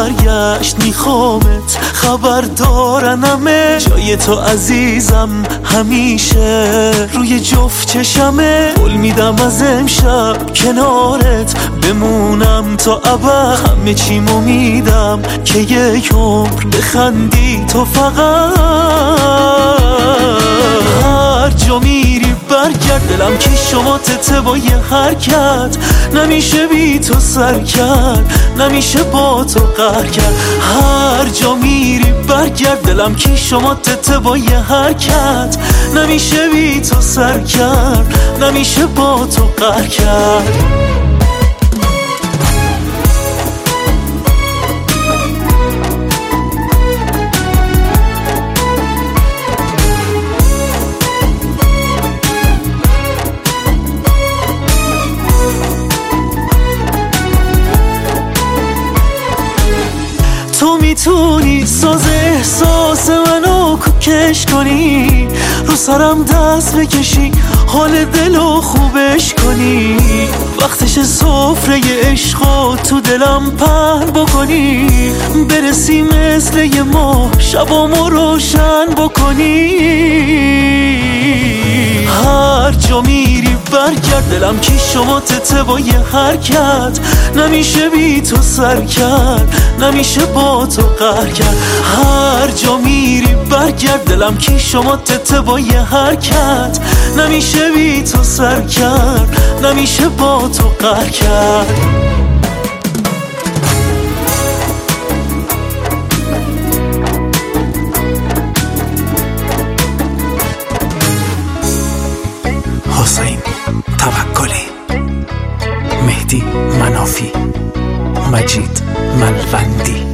برگشت میخوامت، خبر دارنمه جای تو عزیزم همیشه روی جفت چشمه. قول میدم از امشب کنارت بمونم تا ابد، همه چیمو میدم که یک عمر بخندی تو فقط. هر جا میری برگرد، دلم که شما تته با یه حرکت، نمیشه بی تو سر کرد، نمیشه با تو قهر کرد. هر جا میری برگرد، دلم که شما تته با یه حرکت، نمیشه بی تو سر کرد، نمیشه با تو قهر کرد. تو میتونی ساز احساس منو کوکش کنی، رو سرم دست بکشی، حال دلو خوبش کنی، وقتش سفره عشقو تو دلم پر بکنی، برسی مثل یه ماه شبامو روشن بکنی. هر جا میری برگرد، دلم که شما تته با یه حرکت، نمیشه بی تو سر کرد، نمیشه با تو قهر کرد. هر جا میری برگرد، دلم که شما تته با یه حرکت، نمیشه بی تو سر کرد، نمیشه با تو قهر کرد. حسین توکلی، مهدی منافی، مجید ملوندی.